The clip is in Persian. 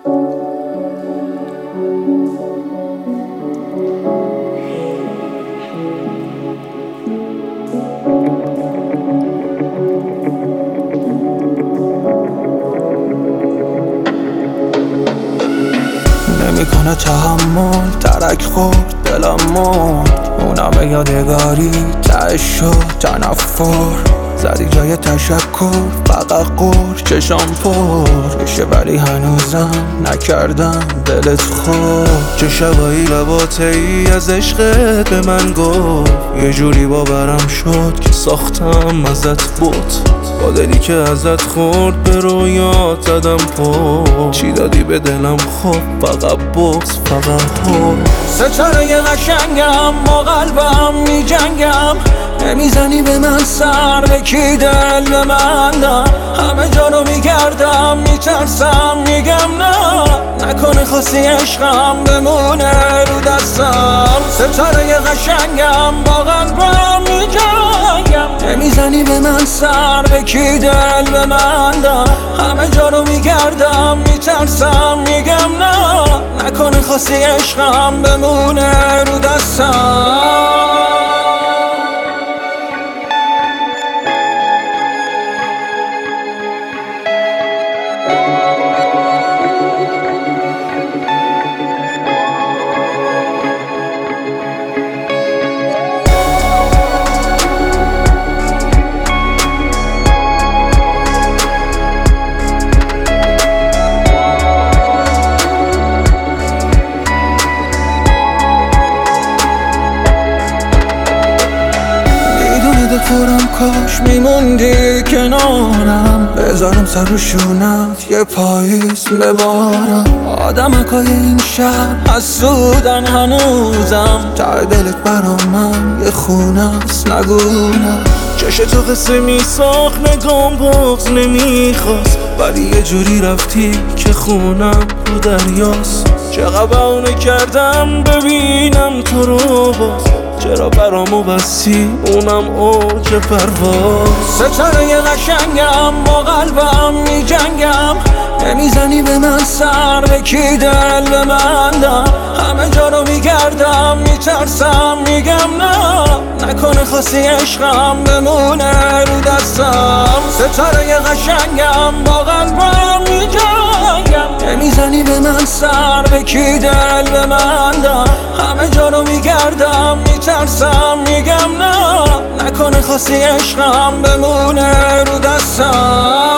نمیکنه تحمل، ترک خورد دلم مرد، اونم یادگاری تهش شد تنفر. زدی جای تشکر فقط قور چشام پر بشه، ولی هنوزم نکردم دلت خور. چه شبایی لباته ای از عشقت به من گفت، یه جوری باورم شد که ساختم ازت بود. با دلی که ازت خورد به رویات زدم پر، چی دادی به دلم خب فقط بغض فقط خور. ستاره قشنگم با قلبم می جنگم، نمیزنی به من سر به کی دل به من دم. همه جانو میگردم میترسم میگم نه، نکنه خواستی عشقم بمونه رو دستم. ستاره قشنگم با قلبم می جنگم، نمیزنی به من سر به کی دل به من دم. همه جانو میگردم میترسم میگم نه، نکنه خواستی عشقم بمونه رو دستم. دلخورم کاش میموندی کنارم، بذارم سر رو شونت یه پاییز ببارم. آدمکای این شهر حسودن هنوزم، ته دلت برا من یه خونه است نگونم. چش تو قصه میساخت نگام بغض نمیخواست، ولی یه جوری رفتی که خونم رو دریاست. چقدر بهونه کردم ببینم تو رو باز، چرا برامو بستی اونم اوج پرواز. ستاره قشنگم با قلبم می جنگم، نمیزنی به من سر به کی دل به من دم. همه جا رو میگردم میترسم میگم نه، نکنه خواستی عشقم بمونه رو دستم. ستاره قشنگم با قلبم می جنگم، نمیزنی به من سر به کی دل به من دم. همه جا رو میگردم میترسم میگم نه، نکنه خواستی عشقم بمونه رو دستم.